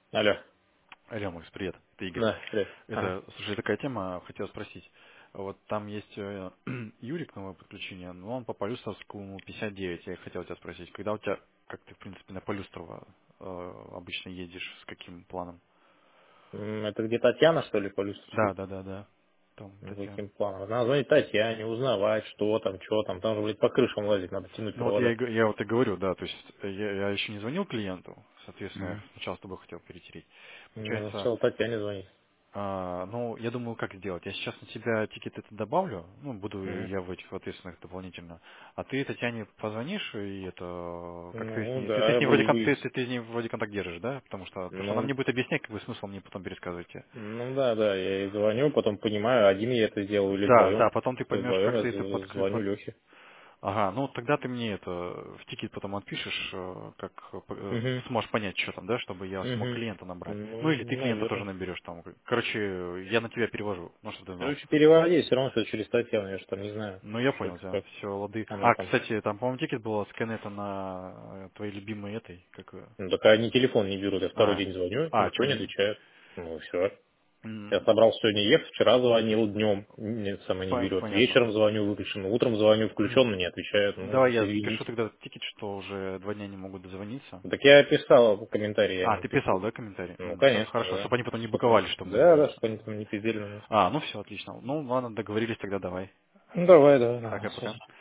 Алло. Алло, Макс, привет, это Игорь. Да, привет. Ага. Слушай, такая тема, хотел спросить. Вот там есть Юрик, новое подключение, но он по Полюстровскому 59. Я хотел тебя спросить, когда у тебя, как ты, в принципе, на Полюстрово обычно едешь, с каким планом? Это где Татьяна, что ли, Да, по-люстрски? да, да, да. Там, Ну, Татьяна. каким планом? Надо звонить Татьяне, узнавать, что там, что там. Там же, блядь, по крышам лазить, надо тянуть Ну вот я, провода. я вот и говорю, да, то есть я еще не звонил клиенту, соответственно, я Мгм. сначала с тобой хотел перетереть. Надо Получается, сначала Татьяне звонить. Ну, я думаю, как сделать. Я сейчас на тебя тикет это добавлю, ну, буду Мгм. я в этих ответственных дополнительно. А ты Татьяне позвонишь, и это, как ты с Ну, ней, ты с да, ней вроде, выяснить. ты с ней вроде контакт держишь, да? Потому что она Ну, мне будет объяснять, какой смысл мне потом пересказывать тебе. ну да, да, я ей звоню, потом понимаю, один я это сделаю или Да, да, вдвоем. потом ты поймешь, Вдвоем как я ты это звоню Лехе. Ага, ну тогда ты мне это в тикет потом отпишешь, как Угу. сможешь понять, что там, да, чтобы я смог Угу. клиента набрать. Ну или ты Ну, клиента тоже наверное. наберешь там. Короче, я на тебя перевожу, ну чтобы ты знал. Короче, переводи, все равно, что через Татьяну, я же там не знаю, Ну, я что понял тебя. как Все, лады. она А, там. кстати, там, по-моему, тикет было с Коннета на твоей любимой этой, как... Ну, так они телефон не берут. Я второй А, день звоню, что никто не они... отвечает. Ну, все. Я м, собрался сегодня ехать, вчера звонил днем, нет, сама не берет. Понятно. Вечером звоню, выключен. Утром звоню, включен, не отвечает. Ну, Давай я пишу извините. тогда тикет, что уже 2 дня не могут дозвониться. Так я писал в комментарии, я им Ты писал, пишу. да, комментарий? Ну, Все, конечно, хорошо, да. чтобы они потом не Чтобы, быковали, что мы да, не... да, чтобы они там не пиздели на нас. Ну все, отлично. Ну, ладно, договорились тогда, давай. Ну, давай, давай, Пока, на пока. связи.